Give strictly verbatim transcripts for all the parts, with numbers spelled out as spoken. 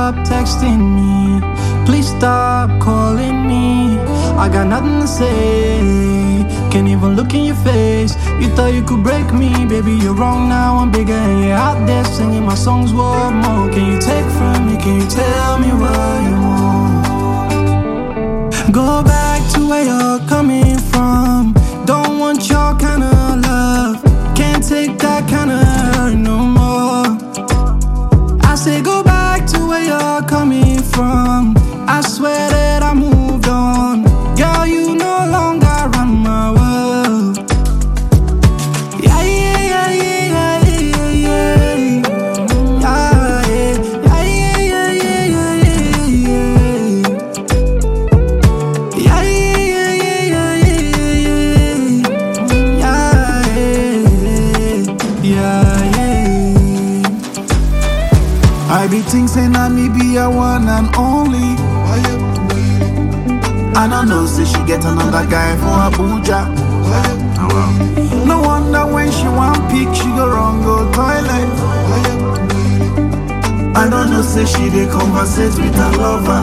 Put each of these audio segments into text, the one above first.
stop texting me. Please stop calling me. I got nothing to say. Can't even look in your face. You thought you could break me, baby, you're wrong now. I'm bigger and you're out there singing my songs worth more. Can you take from me? Can you tell me what you want? Go back to where you're coming from. Don't want your kind of love. Can't take that kind of hurt no more. I say go back to where you're coming from. I swear that I moved on. Girl, you no longer run my world. Yeah, yeah, yeah, yeah, yeah, yeah, yeah, yeah, yeah, yeah, yeah, yeah, yeah, yeah, yeah. I be thinking I me be a one and only. I don't know, say she get another guy for Abuja. No wonder when she want pick, she go wrong, go toilet. I don't know, say she dey conversate with her lover.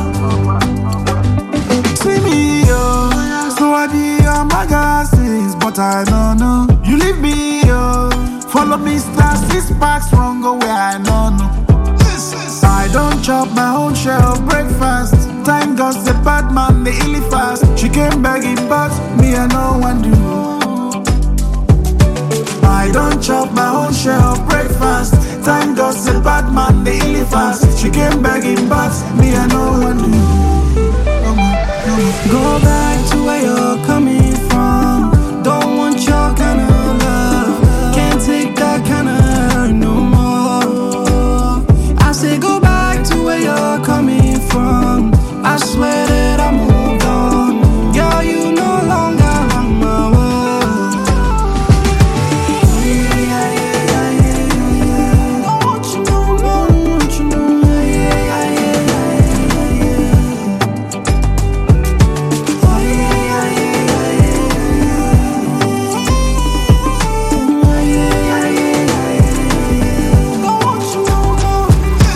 See me, yo, so I be on my glasses, but I don't know. You leave me, yo, follow me, star six packs, wrong, go where I don't know. I don't chop my own share of breakfast. Time God the bad man, the illy fast. She came begging, but me I no one do. I don't chop my own share of breakfast. Time God the bad man, the illy fast. She came begging, but me I no one do. Go back to where you're coming from. Don't want your kind of love. Can't take that kind of hurt no more. I say go back to where you're coming from. I swear that I moved on. Girl, you no longer run my world. Yeah, yeah, yeah, yeah, yeah. I want you no more, I want you no more. Yeah, yeah, yeah, yeah, yeah. Oh, yeah, yeah, yeah, yeah, yeah, yeah. I want you no more.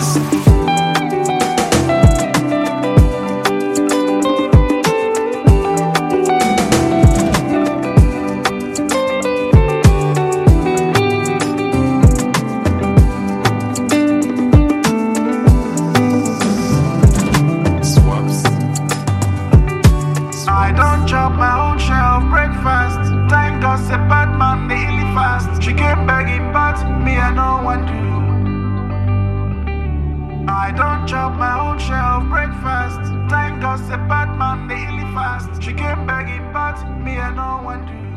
I don't chop my own share of breakfast. Time God say bad man, the illy fast. She came begging, but me I no one do. I don't chop my own share of breakfast. Time God say bad man, the illy fast. She came begging, but me I no one do.